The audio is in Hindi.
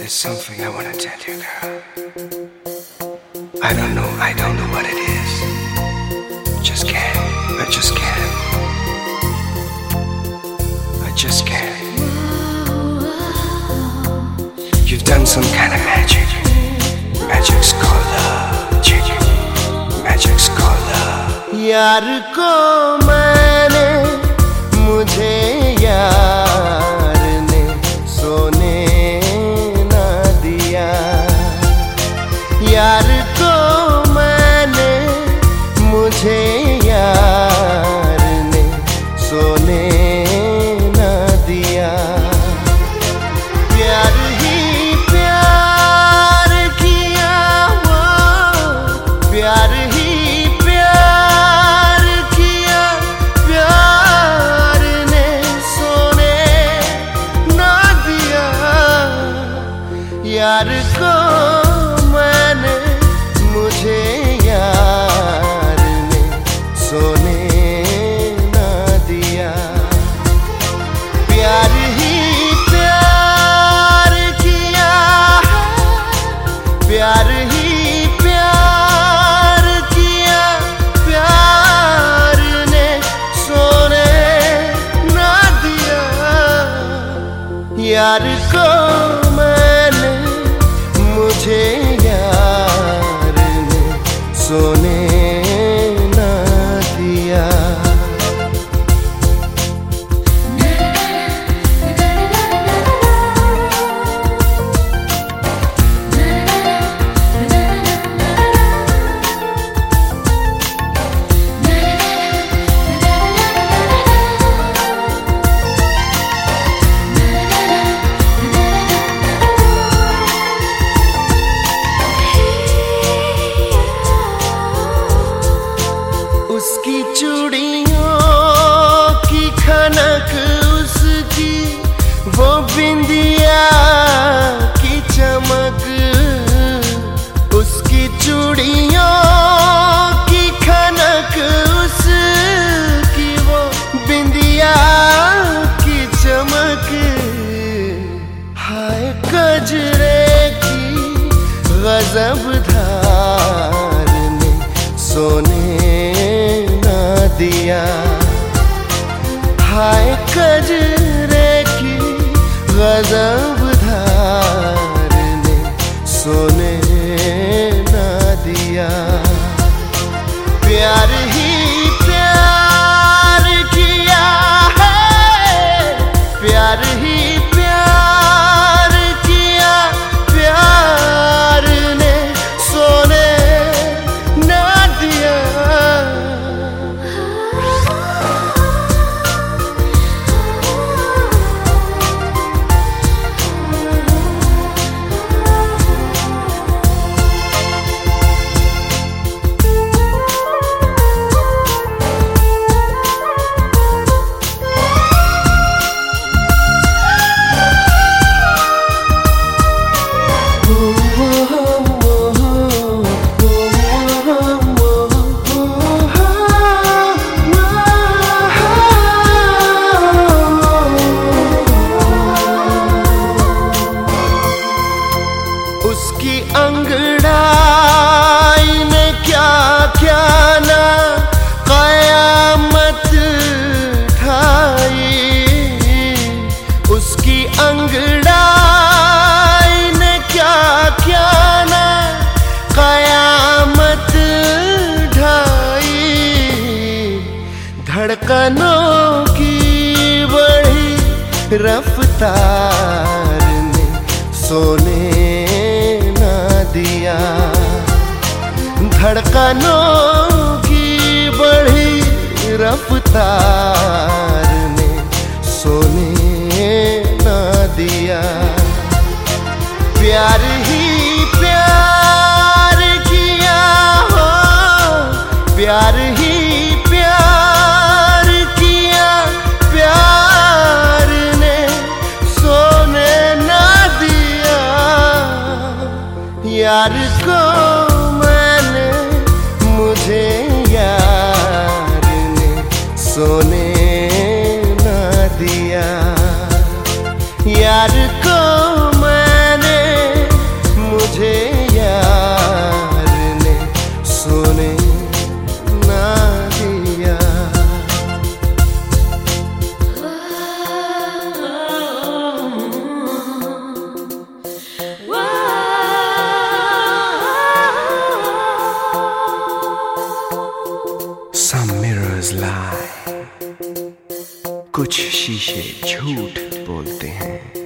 There's something I wanna tell you, girl. I don't know what it is. Just can't. I just can't. I just can't. You've done some kind of magic. Magic's called love. Magic's called love. यार को मैंने मुझे यार ने सोने ना दिया। यार को मैंने मुझे यार ने सोने ना दिया। प्यार ही प्यार किया वो, प्यार ही प्यार किया, प्यार ने सोने ना दिया। यार को मैंने मुझे यार ने सोने ना दिया। प्यार ही प्यार किया, प्यार ही प्यार किया, प्यार ने सोने ना दिया। यार को मैंने मुझे यार ने सोने ना दिया। उसकी चूड़ियों की खनक, उसकी वो बिंदिया की चमक, उसकी चूड़ियों की खनक, उसकी वो बिंदिया की चमक। हाय कजरे की गजब धार ने सोने दिया। हाय कजरे की गजब धार ने सोने ना दिया। प्यार ही प्यार किया है, प्यार ही प्यार किया, प्यार ने सोने ना दिया। उसकी अंगड़ाई ने क्या क्या ना क़यामत ढाई। उसकी अंगड़ाई ने क्या क्या ना क़यामत ढाई। धड़कनों की बढ़ी रफ्तार ने सोने दिया। धड़कनों की बढ़ी रफ्तार ने सोने ना दिया। प्यार ही प्यार किया हो, प्यार ही प्यार किया, प्यार ने सोने ना दिया। यार को मैंने मुझे यार ने सोने ना दिया। यार को मैंने शीशे झूठ बोलते हैं।